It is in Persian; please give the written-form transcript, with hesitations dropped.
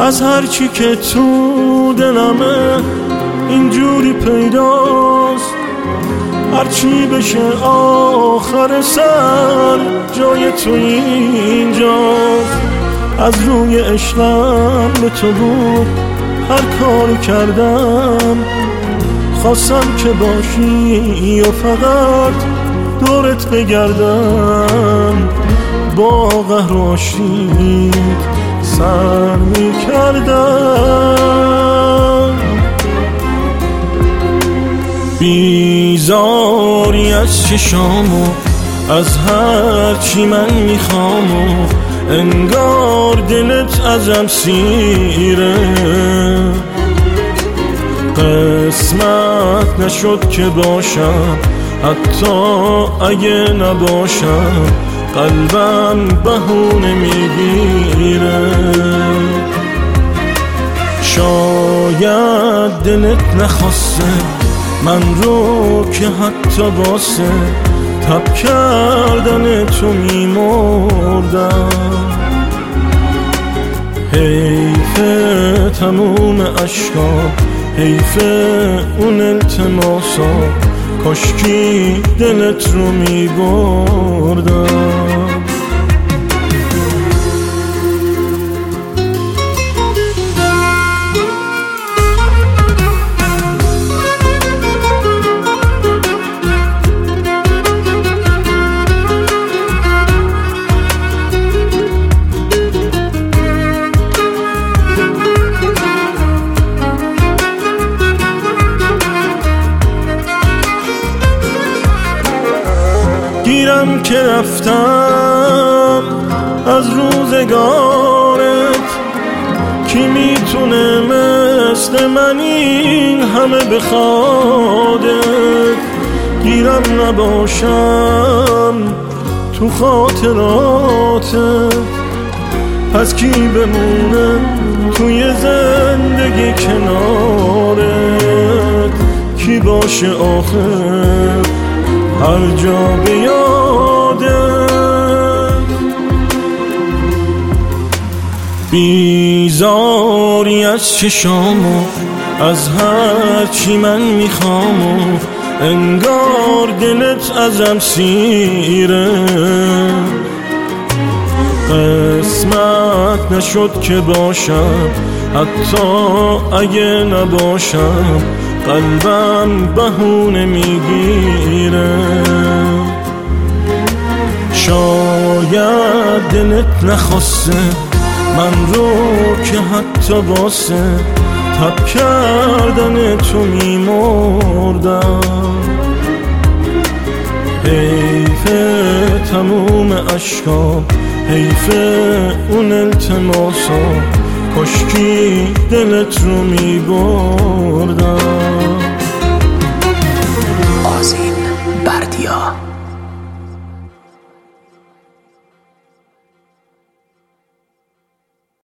از هرچی که تو دلمه اینجوری پیداست، هرچی بشه آخر سر جای تو اینجاست. از روی عشقم به تو بود هر کاری کردم، خواستم که باشی و فقط دورت بگردم. با قهر و آشتیت سر میکردم. بیزاری از چشامو از هر چی من میخوامو، انگار دلت ازم سیره. قسمت نشد که باشم حتی اگه نباشم، قلبم بهونه میگیره. شاید دلت نخواسته من رو که حتی واسه تب کردن تو میمردم. حیفه تموم عشقام، حیفه اون التماسا، کاشکی دلت رو میبردم. گیرم که رفتم از روزگارت، کی میتونه مثل من این همه بخوادت. گیرم نباشم تو خاطراتت، پس کی بمونه توی زندگی کنارت. کی باشه آخر هر جا بیادت. بیزاری از چشامو از هر چی من میخوامو، انگار دلت ازم سیره. قسمت نشد که باشم حتی اگه نباشم، قلبم بهونه میگیره. شاید دلت نخواسته من رو که حتی واسه تب کردن تو میمردم. حیفه تموم عشقام، حیفه اون التماسا، کاشکی دلت رو میبردم.